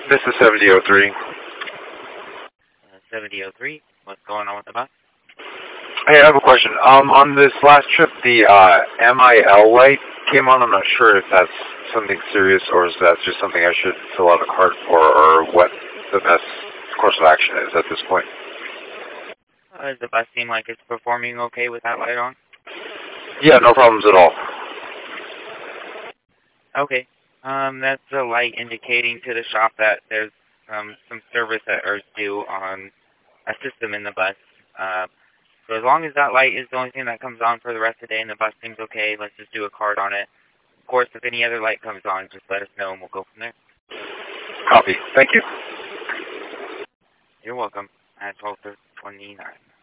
This is 7003. 7003. What's going on with the bus? Hey, I have a question. On this last trip, the MIL light came on. I'm not sure if that's something serious or is that just something I should fill out a card for, or what the best course of action is at this point. Does the bus seem like it's performing okay with that light on? Yeah, no problems at all. Okay. That's a light indicating to the shop that there's some service that is due on a system in the bus. So as long as that light is the only thing that comes on for the rest of the day and the bus seems okay, let's just do a card on it. Of course, if any other light comes on, just let us know and we'll go from there. Copy. Thank you. You're welcome. At 12:29.